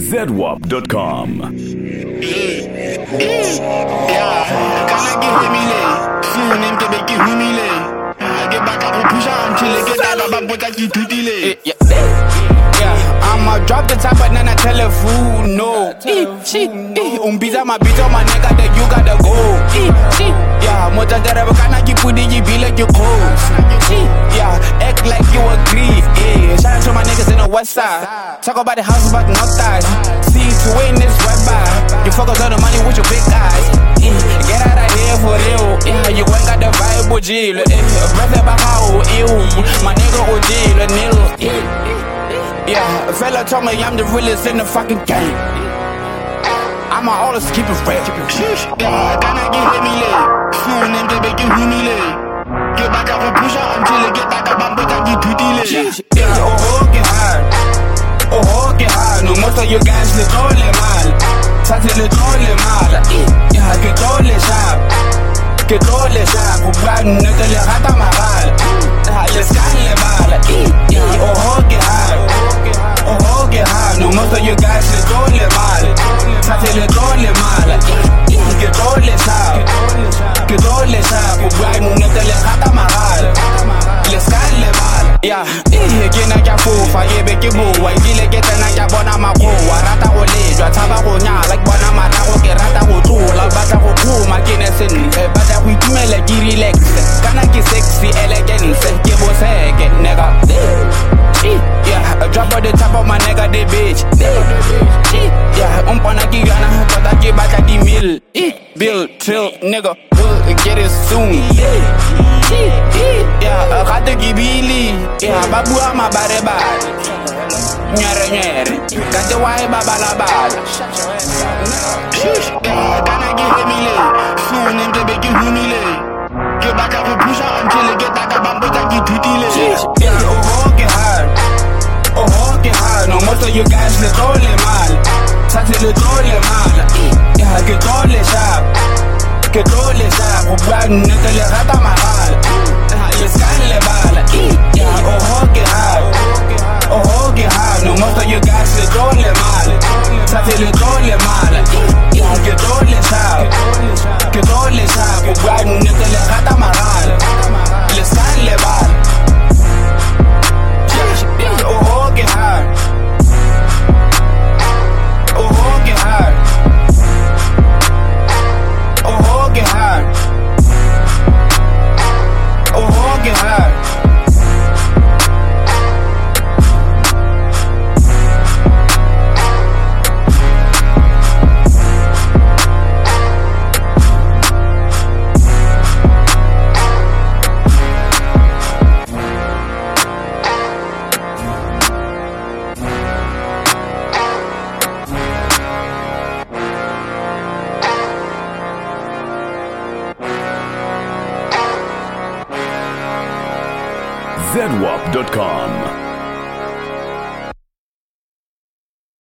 ZWAP.com. Yeah, kana ke hemile fune mke ke humile ke batla go pusha until ke tala ba botsa ke thutile. Yeah, I'ma drop the top and then I tell her fool no. Umbiza mabito my nigga that you gotta go. Yeah, mota dereva kana ke pudi ke bile ke close. Yeah, act like you agree. Yeah, shout out to my niggas in the west side. Talk about the house about no thighs. See to win this right by. You focus on the money with your big eyes. Get out of here for real. Yeah, you ain't got the vibe with Jill. Breath about how ill. My nigga OG, the nil. Yeah, a fella told me I'm the realest in the fucking game. I'ma always keep it real. Yeah, can I get me late? Soon them to make you humile. Get back up and push up until you get back up and put up you to delay. Yeah, oh, get hard. Oh, get hard. No, most of you guys, they call it mal. Sati le trolle mal. Yeah, que trolle sharp. Que trolle sharp. Ubad nete le rata maral. Le scan le mal. Yeah, oh, get hard. Oh, get hard. No, most of you guys, they trolle mal. Sati le trolle mal. Que trolle sharp. Que trolle sharp. Ubad nete le rata maral. Le scan le mal. Yeah, kena kya fofa, yebe ke boa. Ibile ke tena kya bona makoa. Rata go lejwa, tshaba go nyala. Ke bona mata go ke rata go tlola. Batla go khuma ke ne sentle. Batla go itumela ke relax. Kana ke sexy elegance. Ke boseke nigga. Yeah, drop on the top of my nigga the bitch. Yeah, umpana ke gana but ke batla di mil. Bill chill nigga, we'll get it soon. Yeah, rate ke bili. Yeah, babua mabare bad. Nyere nyere, kante wae babala bad. Yeah, kana ke hemile, soon them to make you humile. Get back up and push out until you get back up and put up you thutile. Yeah, oh, get hard. Oh, get hard. No, most of you guys le trolle mal. Sati le trolle mal. Yeah, que trolle sharp. Que trolle sharp. Ubad nete le rata maral. Le scan le bala. Yeah, oh, get hard. Oh, get hard. No, most of you guys le trolle mal. Sati le trolle mal. Yeah, que trolle sharp. Que trolle sharp. Ubad nete le rata maral. Le scan le bala. Oh, get hard. Oh, get hard. Oh, get hard. Oh, get hard. ZWAP.com.